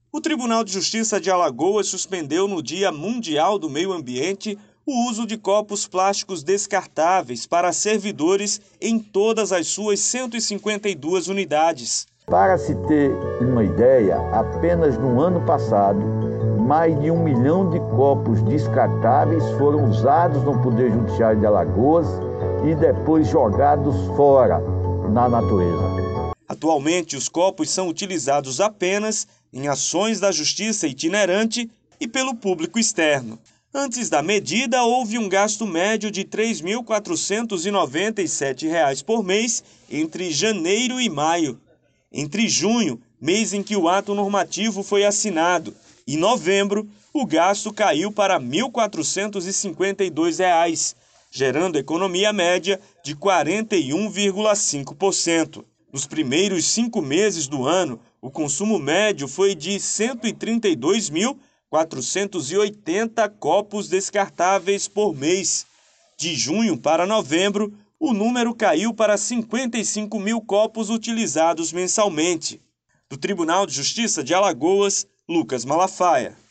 O Tribunal de Justiça de Alagoas suspendeu no Dia Mundial do Meio Ambiente o uso de copos plásticos descartáveis para servidores em todas as suas 152 unidades. Para se ter uma ideia, apenas no ano passado, mais de 1 milhão de copos descartáveis foram usados no Poder Judiciário de Alagoas e depois jogados fora na natureza. Atualmente, os copos são utilizados apenas em ações da justiça itinerante e pelo público externo. Antes da medida, houve um gasto médio de R$ 3.497 por mês entre janeiro e maio. Entre junho, mês em que o ato normativo foi assinado, e novembro, o gasto caiu para R$ 1.452, gerando economia média de 41,5%. Nos primeiros 5 meses do ano, o consumo médio foi de 132.480 copos descartáveis por mês. De junho para novembro, o número caiu para 55 mil copos utilizados mensalmente. Do Tribunal de Justiça de Alagoas, Lucas Malafaia.